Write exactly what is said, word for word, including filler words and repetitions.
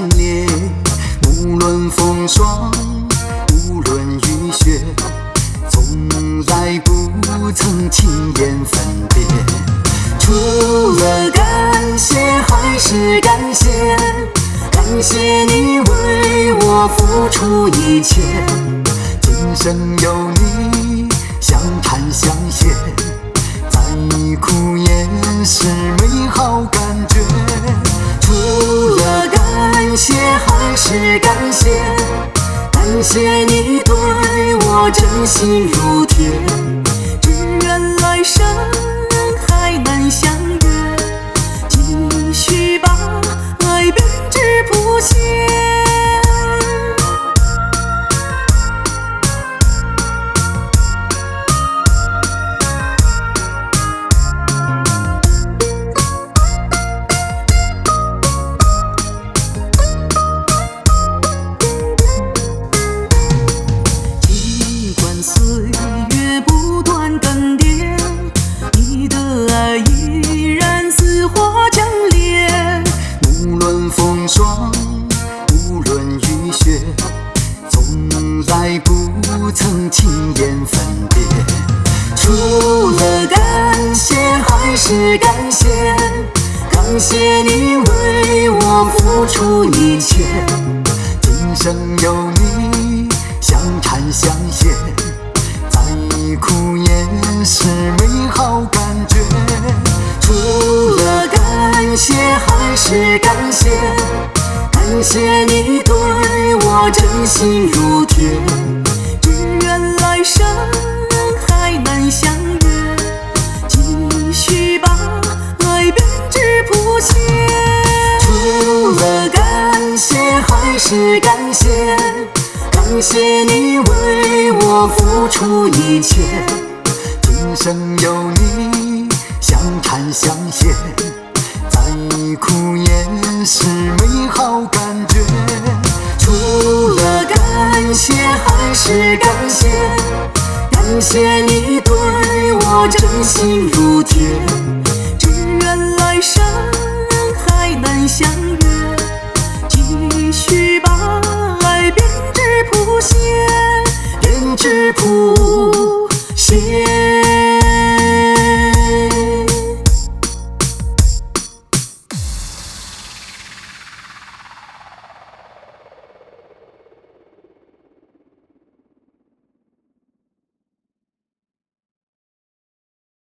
烈，无论风霜，无论雨雪，从来不曾轻言分别。除了感谢还是感谢，感谢你为我付出一切，今生有你相谈相携，再苦也是美好感觉。除了感谢还是感谢，感谢你对我真心如铁，只愿来生还能相约，继续把爱编织谱写。岁月不断更迭，你的爱依然似火强烈。无论风霜，无论雨雪，从来不曾轻言分别。除了感谢还是感谢，感谢你为我付出一切，今生有你相谈相携，再苦也是美好感觉。除了感谢还是感谢，感谢你对我真心如铁，只愿来生还能相约，继续把爱编织谱写。除了感谢还是感谢，感谢你为我付出一切，今生有你相谈相携，再苦也是美好感觉。除了感谢还是感谢，感谢你对我真心如铁，只愿来生还能相约，继续把爱编织谱写，编织谱写。